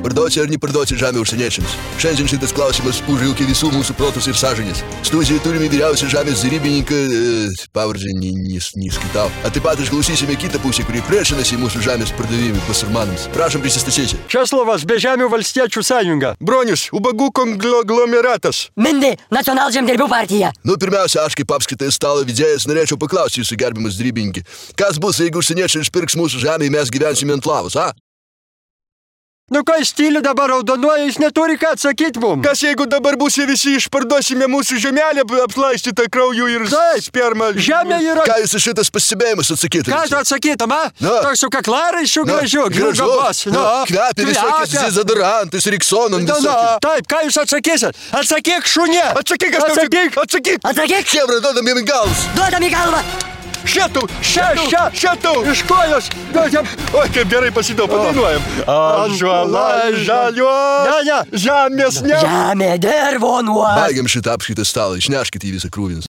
Parduoti ar neparduoti žemę užsieniečiams? Šiandien šitas klausimas užvilkė visų mūsų protus ir sąžinės. Studijoje turime vyriausią žemės derybininką, pavardžią neskaitau. O taip pat išklausysime kitą pusę, kuri priešinasi mūsų žemės pardavimui basurmanams. Prašom prisistatyti. Česlovas, Bežemių valstiečių sąjunga. Bronius, Ubagų konglomeratas. Mindy, Nacionalžemdirbių partija. Pirmiausia, aš kaip apskritai stalo vedėjas norėčiau paklausti jūsų gerbiamas derybininkai. Kas bus, jeigu užsieniečiai išpirks mūsų žemę, mes gyvensime ant lavos, a? Ką stilių dabar raudonuoja, jis neturi ką atsakyti mums. Kas jeigu dabar būsi visi išparduosime mūsų žemelę apslaistytą krauju ir spermą? Žemė yra... Ką jūs šitas pasibėjimas atsakytumėte? Ką tu atsakytum, a? Toks su kaklaraiščiu gražiu, gabas. Kvepia visokiais dezodorantais, Riksonom. Taip, ką jūs atsakysit? Atsakyk, šunė! Atsakyk! Chebra, duodam jam į galvas! Duodam į galvą! Šėtau! Iš kojos! Oi, kaip gerai pasidau, padainuojam. Ąžuolai žaliuos, žemės ne. Žemė dirvonuos. Baigiam šitą apskaitą stalą, išneškite į visą krūvinus.